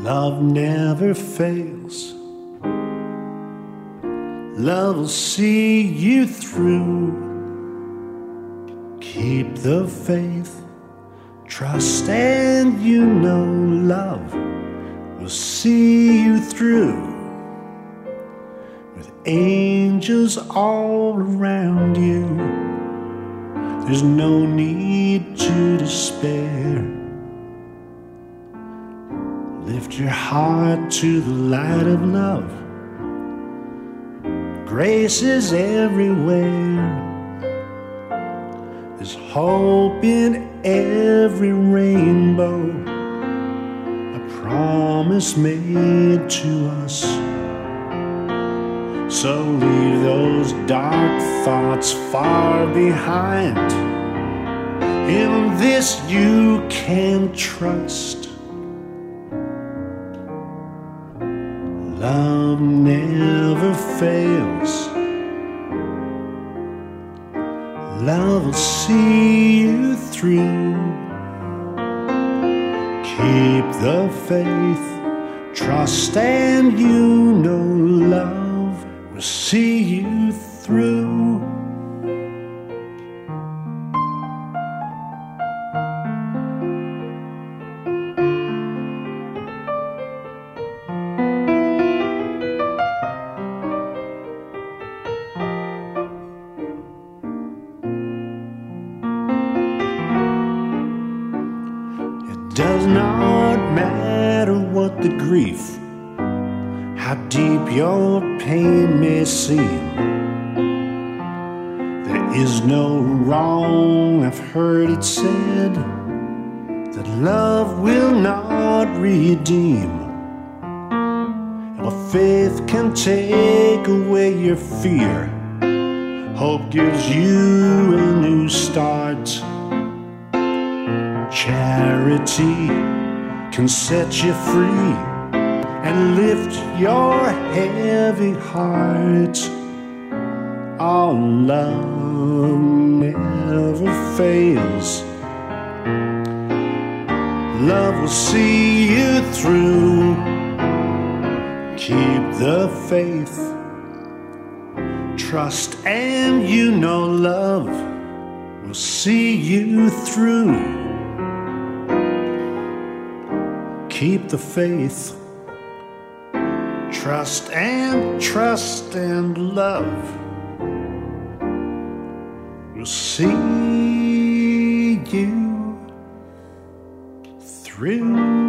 Love never fails. Love will see you through. Keep the faith, trust, and you know love will see you through. With angels all around you, there's no need to despair. Lift your heart to the light of love. Grace is everywhere. There's hope in every rainbow, a promise made to us. So leave those dark thoughts far behind. In this you can trust. Love never fails. Love will see you through. Keep the faith, trust, and you know love will see you through. Does not matter what the grief, how deep your pain may seem. There is no wrong, I've heard it said, that love will not redeem. Well, faith can take away your fear. Hope gives you a new start. Charity can set you free and lift your heavy heart. Our love never fails. Love will see you through. Keep the faith, trust, and you know love will see you through. Keep the faith, trust, and love will see you through.